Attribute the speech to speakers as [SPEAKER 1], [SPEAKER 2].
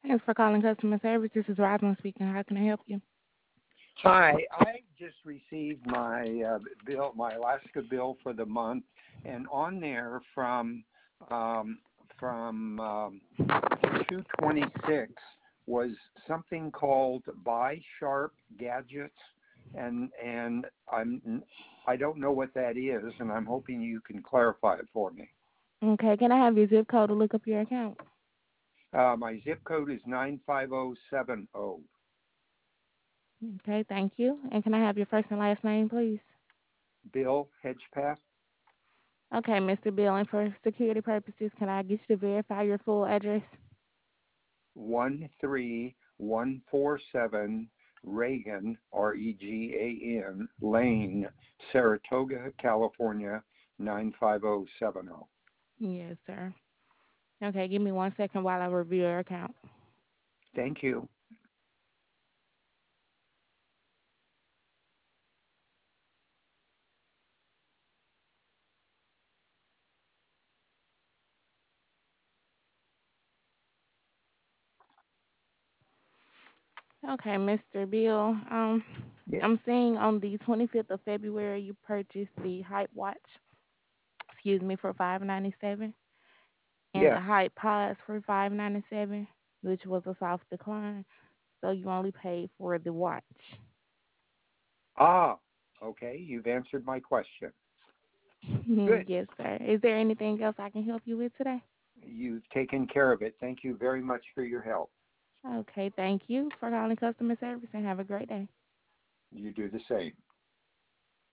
[SPEAKER 1] Thanks for calling customer service. This is Rosalind speaking. How can I help you?
[SPEAKER 2] Hi, I just received my bill, my Alaska bill for the month, and on there from 226 was something called Buy Sharp Gadgets, and I don't know what that is, and I'm hoping you can clarify it for me.
[SPEAKER 1] Okay, can I have your zip code to look up your account?
[SPEAKER 2] My zip code is 95070.
[SPEAKER 1] Okay, thank you. And can I have your first and last name, please?
[SPEAKER 2] Bill Hedgepath.
[SPEAKER 1] Okay, Mr. Bill, and for security purposes, can I get you to verify your full address?
[SPEAKER 2] 13147 Reagan, Regan Lane, Saratoga, California, 95070.
[SPEAKER 1] Yes, sir. Okay, give me 1 second while I review your account.
[SPEAKER 2] Thank you.
[SPEAKER 1] Okay, Mr. Bill,
[SPEAKER 2] Yeah.
[SPEAKER 1] I'm seeing on the 25th of February you purchased the Hype Watch, for 597, and the
[SPEAKER 2] Yes.
[SPEAKER 1] Hype Pods for 597, which was a soft decline. So you only paid for the watch.
[SPEAKER 2] Ah, okay. You've answered my question. Good.
[SPEAKER 1] Yes, sir. Is there anything else I can help you with today?
[SPEAKER 2] You've taken care of it. Thank you very much for your help.
[SPEAKER 1] Okay, thank you for calling customer service and have a great day.
[SPEAKER 2] You do the same.